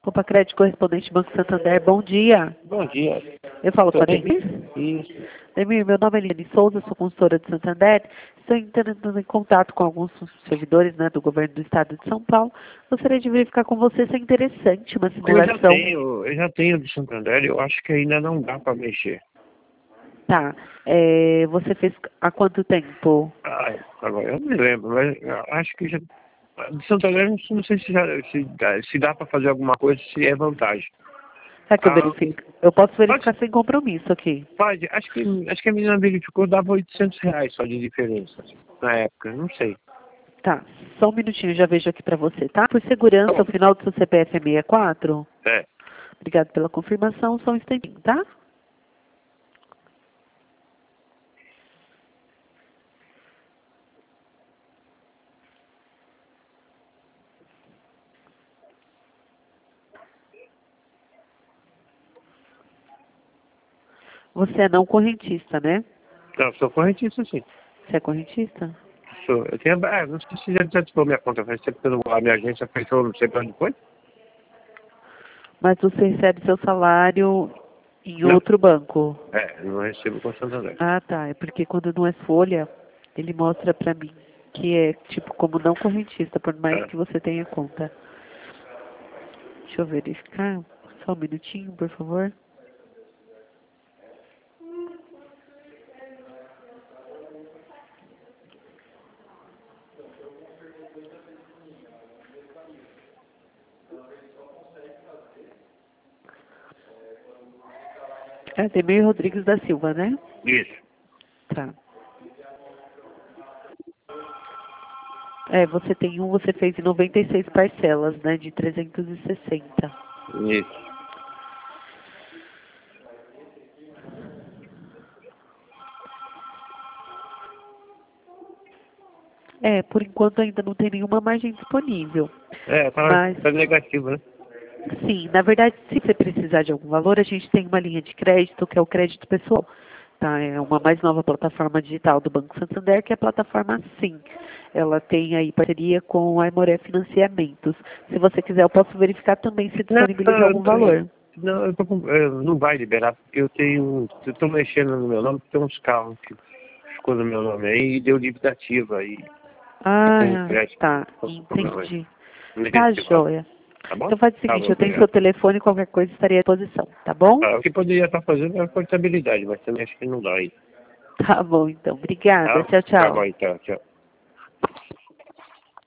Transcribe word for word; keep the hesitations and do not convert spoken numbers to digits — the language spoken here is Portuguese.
Copa Crédito Correspondente Banco Santander, bom dia. Bom dia. Eu falo com a Tudo bem? Demir? Isso. Demir, meu nome é Eliane Souza, sou consultora de Santander. Estou entrando em contato com alguns servidores, né, do governo do estado de São Paulo. Gostaria de verificar com você se é interessante uma Eu já simulação. tenho, eu já tenho do Santander, eu acho que ainda não dá para mexer. Tá. É, você fez há quanto tempo? Ah, agora eu não me lembro, mas eu acho que já. Do Santander, não sei se, já, se, dá- se dá para fazer alguma coisa, se é vantagem. Quer que eu Ah, verifique? Eu posso verificar pode, sem compromisso aqui. pode. Acho que, acho que a menina verificou, dava oitocentos reais só de diferença na época, não sei. Tá. Só um minutinho, já vejo aqui pra você, tá? Por segurança, o final do seu C P F é sessenta e quatro? É. Obrigado pela confirmação, só um instantinho, tá? Você é não correntista, né? Não, sou correntista, sim. Você é correntista? Sou. Eu tenho, ah, não sei se já desativou minha conta, faz tempo que eu não- a minha agência fechou, não sei pra onde foi. Mas você recebe seu salário em Não? outro banco? É, não recebo com Santander. Ah, tá. É porque quando não é folha, ele mostra pra mim que é tipo como não correntista, por mais É. que você tenha conta. Deixa eu verificar. Só um minutinho, por favor. É Ademir Rodrigues da Silva, né? Isso. Tá. É, você tem um, você fez em noventa e seis parcelas, né? De trezentos e sessenta. Isso. É, por enquanto ainda não tem nenhuma margem disponível. É, tá, Mas, tá negativo, né? sim, na verdade, se você precisar de algum valor, a gente tem uma linha de crédito, que é o crédito pessoal. Tá? É uma mais nova plataforma digital do Banco Santander, que é a plataforma Sim. Ela tem aí parceria com a Aimoré Financiamentos. Se você quiser, eu posso verificar também se Não, disponibiliza algum valor. não, eu tô com, eu, não vai liberar, porque eu tenho, eu tô mexendo no meu nome, tem uns carros que ficou no meu nome aí e deu dívida ativa aí. Com Ah, crédito. tá. Posso problema aí. Entendi. Não Tá, deixa eu falar. joia. Tá bom? Então faz o Tá seguinte, bom, eu tenho seu obrigado. telefone, qualquer coisa estaria à disposição, tá bom? Ah, o que poderia estar fazendo é a portabilidade, mas também acho que não dá aí. Tá bom, então. Obrigada. Tá? Tchau, Tá bom, tchau. então, tchau.